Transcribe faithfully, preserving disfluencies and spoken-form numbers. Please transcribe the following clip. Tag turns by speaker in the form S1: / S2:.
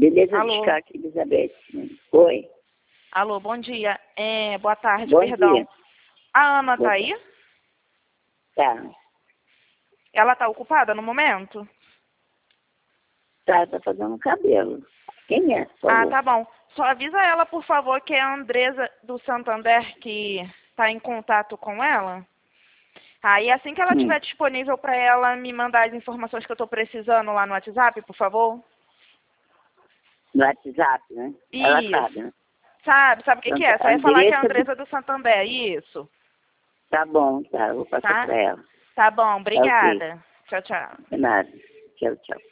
S1: Beleza de
S2: Alô?
S1: ficar aqui, Elizabeth. Oi.
S2: Alô, bom dia. É, boa tarde,
S1: Bom
S2: perdão.
S1: dia.
S2: A Ana
S1: Boa
S2: tá aí?
S1: Tá.
S2: Ela tá ocupada no momento?
S1: Tá, tá fazendo cabelo. Quem é, por
S2: Ah,
S1: favor?
S2: tá bom. Só avisa ela, por favor, que é a Andresa do Santander que tá em contato com ela. Aí, assim que ela
S1: Hum.
S2: estiver disponível para ela me mandar as informações que eu tô precisando lá no WhatsApp, por favor.
S1: No WhatsApp, né? Ela
S2: Isso.
S1: sabe, né?
S2: Sabe, sabe o que, que é? Só ia falar que é a
S1: Andressa do...
S2: Andresa do Santander, isso.
S1: Tá bom, tá. Eu vou passar
S2: Tá?
S1: pra ela.
S2: Tá bom,
S1: Tá ok.
S2: obrigada. Tchau, tchau.
S1: De nada. Tchau, tchau.